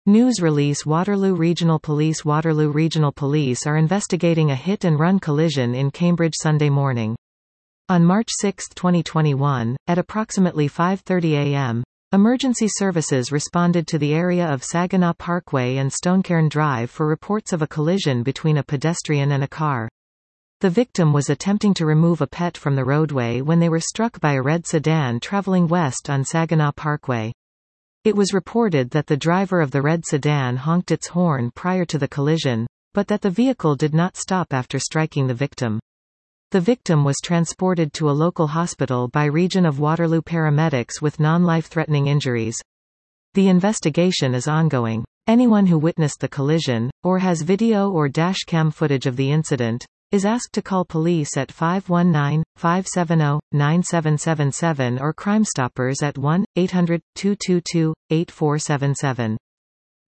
News release Waterloo Regional Police are investigating a hit-and-run collision in Cambridge Sunday morning. On March 6, 2021, at approximately 5:30 a.m., emergency services responded to the area of Saginaw Parkway and Stonecairn Drive for reports of a collision between a pedestrian and a car. The victim was attempting to remove a pet from the roadway when they were struck by a red sedan traveling west on Saginaw Parkway. It was reported that the driver of the red sedan honked its horn prior to the collision, but that the vehicle did not stop after striking the victim. The victim was transported to a local hospital by Region of Waterloo paramedics with non-life-threatening injuries. The investigation is ongoing. Anyone who witnessed the collision, or has video or dash-cam footage of the incident, is asked to call police at 519-570-9777 or Crime Stoppers at 1-800-222-8477.